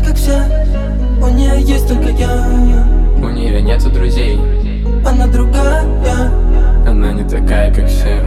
как все. У нее есть только я. У нее нету друзей. Она другая. Она не такая, как все.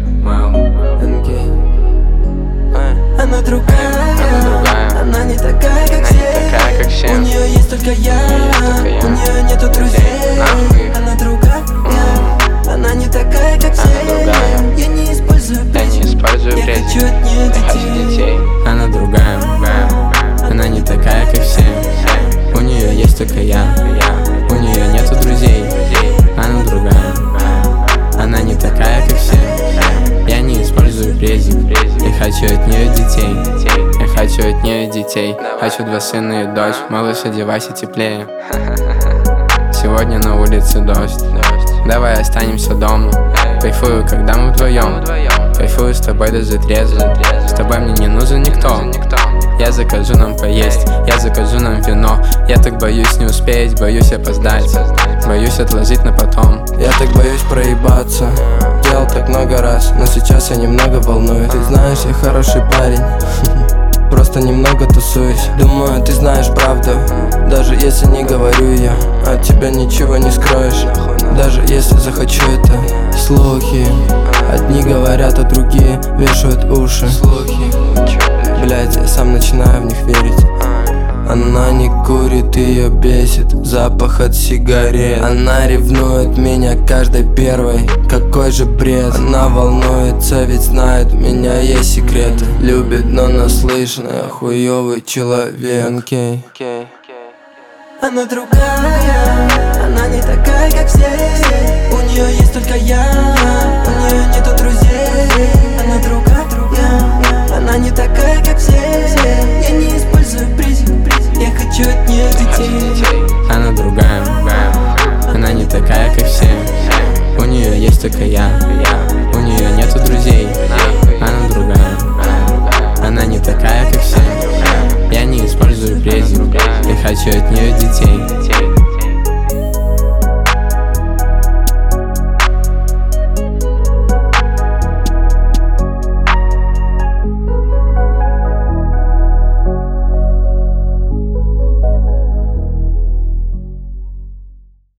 Она другая. Она не такая, как все. У нее есть только я. У нее нету друзей. Она другая. Она не такая, как все. Я не использую презик. Я хочу от нее детей. Она другая. Она не такая, как все. У нее есть только я. У нее нету друзей. Она другая. Она не такая, как все. Я не использую презик. Я хочу от нее детей. Я хочу от нее детей. Хочу 2 сына и дочь. Малыш, одевайся теплее. Сегодня на улице дождь. Давай останемся дома. Кайфую, когда мы вдвоем. Кайфую с тобой даже трезво. С тобой мне не нужен никто. Я закажу нам поесть, я закажу нам вино. Я так боюсь не успеть, боюсь опоздать. Боюсь отложить на потом. Я так боюсь проебаться. Делал так много раз, но сейчас я немного волнуюсь. Ты знаешь, я хороший парень. Просто немного тусуюсь. Думаю, ты знаешь правду. Даже если не говорю я, от тебя ничего не скроешь. Даже если захочу это. Слухи. Одни говорят, а другие вешают уши. Блять, я сам начинаю в них верить. Она не курит, ее бесит запах от сигарет. Она ревнует меня каждой первой. Какой же бред. Она волнуется, ведь знает, у меня есть секреты. Любит, но наслышанная, хуёвый человек. Она другая. Она не такая, как все. У нее есть только я. У нее нету друзей. Она другая. Она не такая, как все. Я не использую презик. Я хочу от нее детей. Она другая. Она не такая, как все. У нее есть только я. У нее нету друзей. Она другая. Она не такая, как все. Я не использую презик. Я хочу от нее детей.